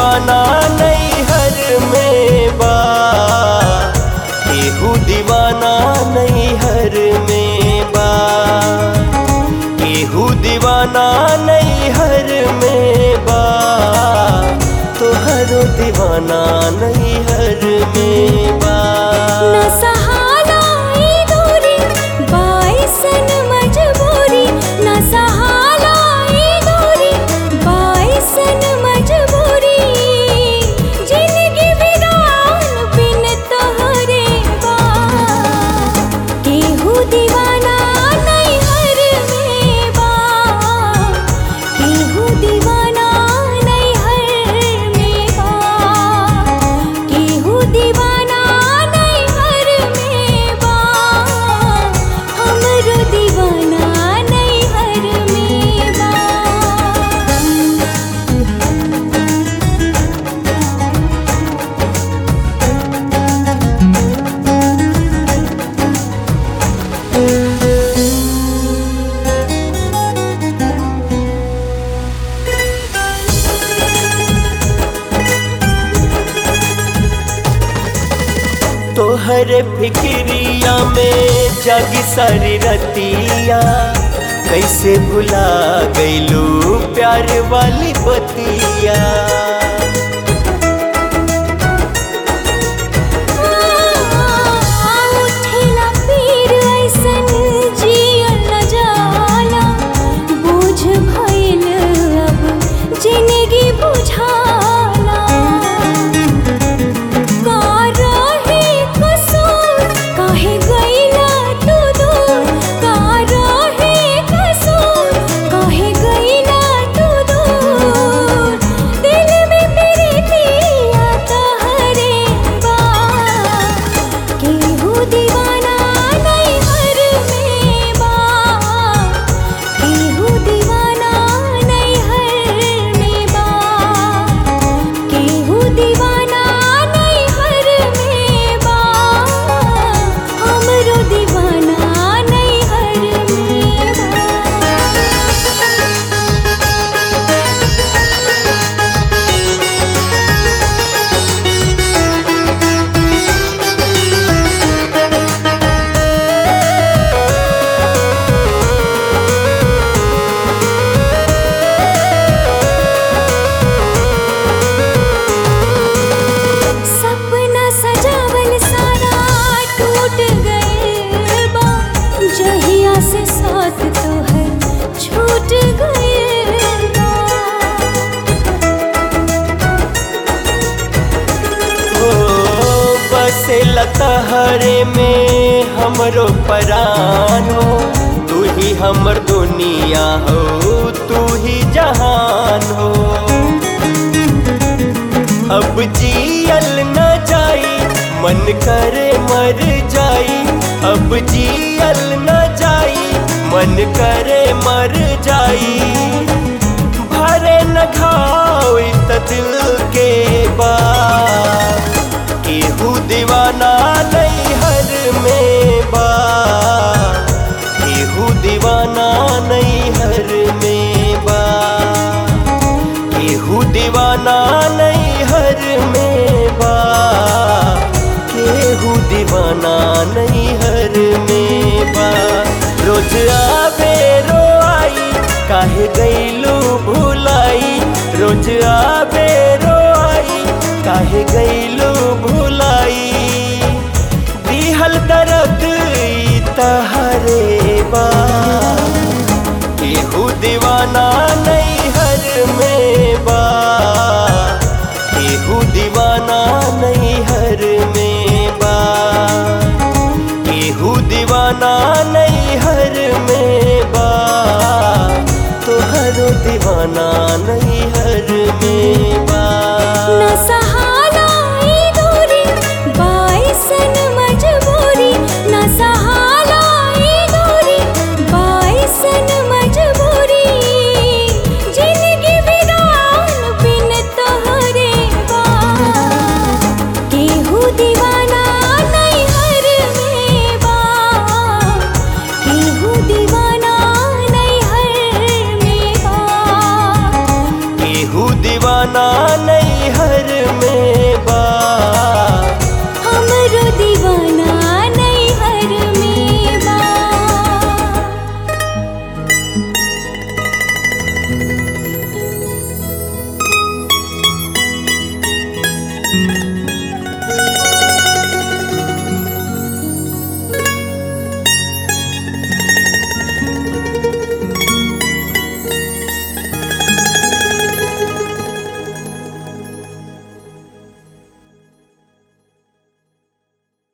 दीवाना नैहर में बा, केहू दीवाना नैहर में बा, केहू दीवाना नैहर में बा, तोहरो दीवाना नैहर में बा। न सहाला ई दूरी बाइसन मजबूरी, न सहाला ई दूरी बाइसन मजबूरी, जिंदगी वीरान बिन तोहरे बा, केहू दीवाना नैहर में बा, केहू दीवाना नैहर में बा, केहू दीवाना नैहर में बा, हमरो दीवाना नैहर में बा। तोहर फिक्रिया में जागी सारी रतिया, कैसे भुला गईलू प्यार वाली बतिया। उठेला पीर ऐसन जियल न जाला, बोझ भइल अब जिंदगी बुझाला, का रहे कसूर काहे गइला तू दूर, का रहे कसूर काहे गइला तू दूर, दिल में प्रीतिया तहरे बा, केहू दीवाना नैहर में बा, केहू दीवाना नैहर में बा, केहू दीवाना नैहर में बा, हमरो दीवाना नैहर में बा। सपना सजावल सारा टूट गइल बा, जहिया से साथ तोहर छूट गइल बा। ओ बसे लतहरे में हमरो परान हो, तू ही हमर दुनिया हो, तू ही जहान हो। अब जियल न जाई मन करे मर जाई, अब जियल न जाई मन करे मर जाई, भरे न घाव त दिल के बा, केहू दीवाना नैहर में बा, केहू दीवाना नैहर में बा, केहू दीवाना नैहर में बा, केहू दीवाना नैहर में बा। रोज आवे रो आई काहे गईलू भुलाई, रोज आवे रो आई काहे गईलू भुलाई, दिहल दर्द ई तहरे बा, केहू दीवाना नैहर में बा, केहू दीवाना नैहर में बा, केहू दीवाना नैहर में बा, तोहरो दीवाना नैहर में बा। न सहाला ई दूरी बाइसन मजबूरी, न सहाला ई दूरी